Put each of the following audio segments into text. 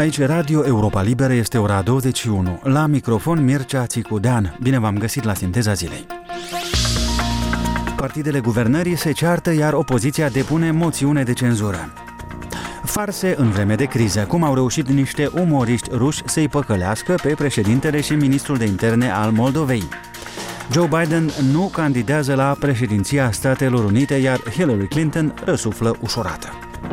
Aici Radio Europa Liberă, este ora 21. La microfon Mircea Țicudean. Bine v-am găsit la Sinteza Zilei. Partidele guvernării se ceartă, iar opoziția depune moțiune de cenzură. Farse în vreme de criză. Cum au reușit niște umoriști ruși să-i păcălească pe președintele și ministrul de interne al Moldovei. Joe Biden nu candidează la președinția Statelor Unite, iar Hillary Clinton răsuflă ușurată.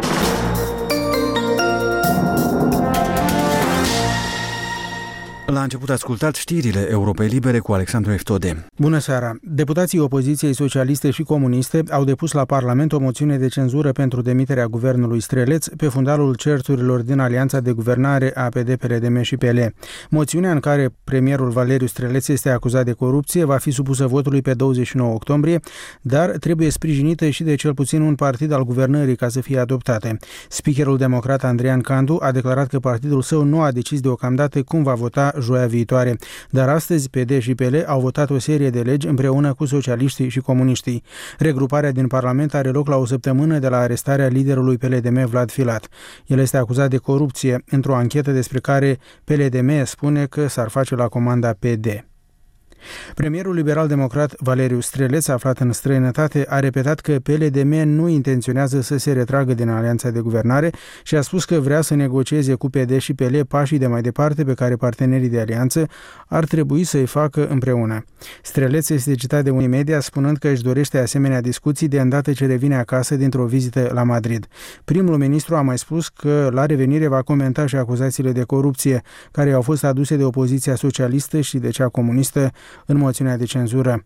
La început ascultați știrile Europei Libere cu Alexandru Eftode. Bună seara! Deputații opoziției socialiste și comuniste au depus la Parlament o moțiune de cenzură pentru demiterea guvernului Streleț pe fundalul certurilor din alianța de guvernare APD, PLDM și PL. Moțiunea, în care premierul Valeriu Streleț este acuzat de corupție, va fi supusă votului pe 29 octombrie, dar trebuie sprijinită și de cel puțin un partid al guvernării ca să fie adoptate. Speakerul democrat Andrian Candu a declarat că partidul său nu a decis deocamdată cum va vota joia viitoare, dar astăzi PD și PL au votat o serie de legi împreună cu socialiștii și comuniștii. Regruparea din Parlament are loc la o săptămână de la arestarea liderului PLDM Vlad Filat. El este acuzat de corupție într-o anchetă despre care PLDM spune că s-ar face la comanda PD. Premierul liberal-democrat Valeriu Streleț, aflat în străinătate, a repetat că PLDM nu intenționează să se retragă din alianța de guvernare și a spus că vrea să negocieze cu PD și PL pașii de mai departe pe care partenerii de alianță ar trebui să-i facă împreună. Streleț este citat de unii media spunând că își dorește asemenea discuții de îndată ce revine acasă dintr-o vizită la Madrid. Primul ministru a mai spus că la revenire va comenta și acuzațiile de corupție care au fost aduse de opoziția socialistă și de cea comunistă în moțiunea de cenzură.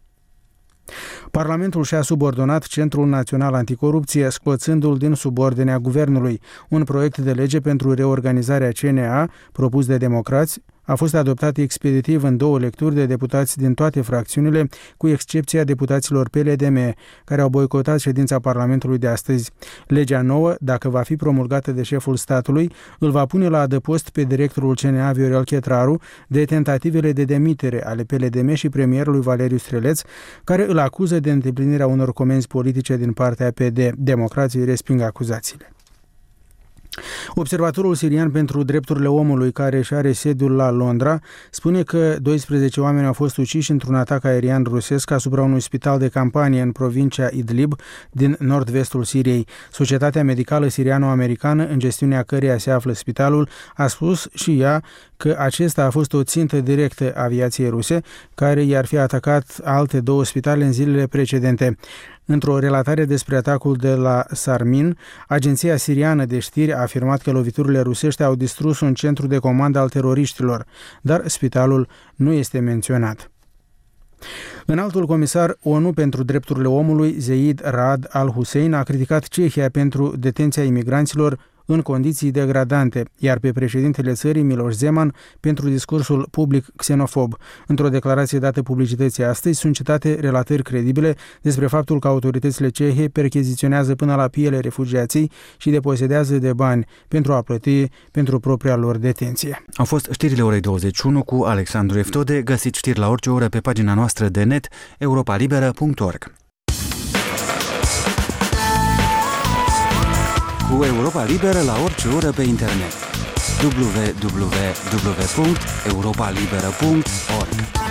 Parlamentul și-a subordonat Centrul Național Anticorupție, scoțându-l din subordinea guvernului. Un proiect de lege pentru reorganizarea CNA, propus de democrați, a fost adoptat expeditiv în două lecturi de deputați din toate fracțiunile, cu excepția deputaților PLDM, care au boicotat ședința Parlamentului de astăzi. Legea nouă, dacă va fi promulgată de șeful statului, îl va pune la adăpost pe directorul CNA Viorel Chetraru de tentativele de demitere ale PLDM și premierului Valeriu Streleț, care îl acuză de îndeplinirea unor comenzi politice din partea PD. Democrații resping acuzațiile. Observatorul sirian pentru drepturile omului, care își are sediul la Londra, spune că 12 oameni au fost uciși într-un atac aerian rusesc asupra unui spital de campanie în provincia Idlib, din nord-vestul Siriei. Societatea medicală siriano-americană, în gestiunea căreia se află spitalul, a spus și ea că acesta a fost o țintă directă a aviației ruse, care i-ar fi atacat alte două spitale în zilele precedente. Într-o relatare despre atacul de la Sarmin, agenția siriană de știri a afirmat că loviturile rusești au distrus un centru de comandă al teroriștilor, dar spitalul nu este menționat. Înaltul comisar ONU pentru drepturile omului, Zeid Ra'ad al-Hussein, a criticat Cehia pentru detenția imigranților în condiții degradante, iar pe președintele țării, Miloš Zeman, pentru discursul public xenofob. Într-o declarație dată publicității astăzi, sunt citate relatări credibile despre faptul că autoritățile cehe percheziționează până la piele refugiații și deposedează de bani pentru a plăti pentru propria lor detenție. Au fost știrile orei 21 cu Alexandru Eftode. Găsiți știri la orice oră pe pagina noastră de net europalibera.org. Cu Europa Liberă la orice oră pe internet. www.europalibera.org